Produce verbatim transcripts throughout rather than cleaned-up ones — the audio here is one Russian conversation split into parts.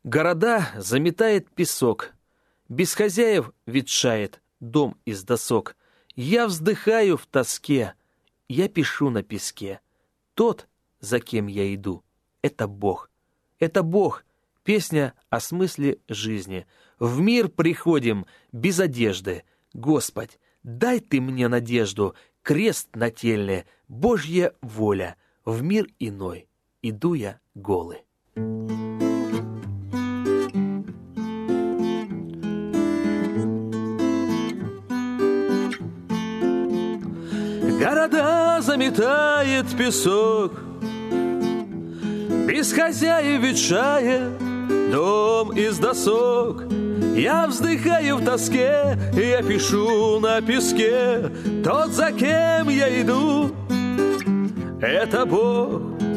Города заметает песок, без хозяев ветшает дом из досок. Я вздыхаю в тоске, я пишу на песке. Тот, за кем я иду, это Бог. Это Бог, песня о смысле жизни. В мир приходим без одежды. Господь, дай ты мне надежду, крест нательный, Божья воля. В мир иной иду я голый. Города заметает песок, без хозяев ветшает дом из досок. Я вздыхаю в тоске, я пишу на песке. Тот, за кем я иду, это Бог.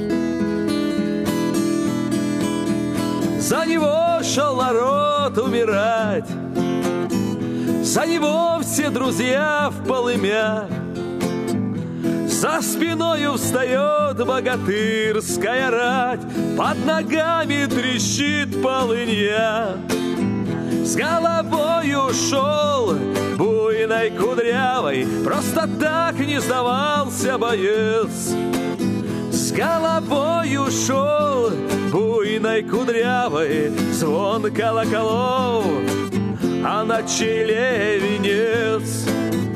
За него шел народ умирать, за него все друзья в полымях. За спиною встает богатырская рать, под ногами трещит полынья. С головой ушел буйной кудрявой, просто так не сдавался боец. С головой ушел буйной кудрявой, звон колоколов, а на челе венец.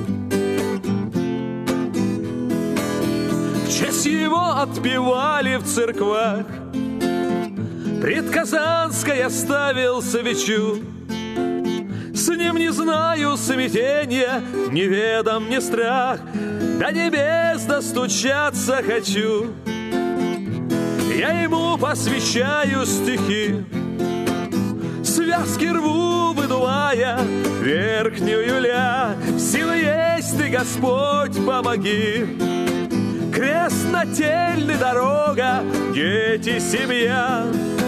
В честь его отпевали в церквах, пред Казанской оставил свечу. С ним не знаю смятения, неведом мне страх, до небес достучаться хочу. Я ему посвящаю стихи, связки рву, выдувая верхнюю ля. Силы есть ты, Господь, помоги. Крест нательный, дорога, дети, семья.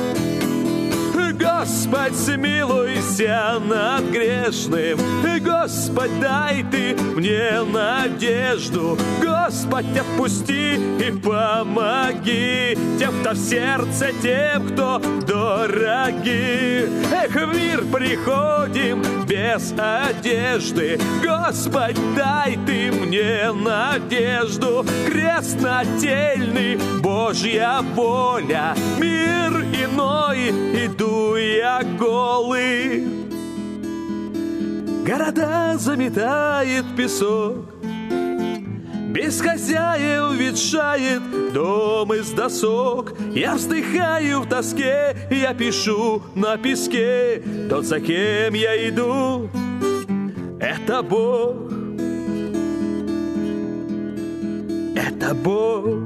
Господь, смилуйся над грешным, Господь, дай ты мне надежду. Господь, отпусти и помоги тем, кто в сердце, тем, кто дороги. Эх, в мир приходим без одежды, Господь, дай ты мне надежду. Крест нательный, Божья воля, мир иной, иду я голый. Города заметает песок, без хозяев ветшает дом из досок. Я вздыхаю в тоске, я пишу на песке. Тот, за кем я иду, это Бог. Это Бог.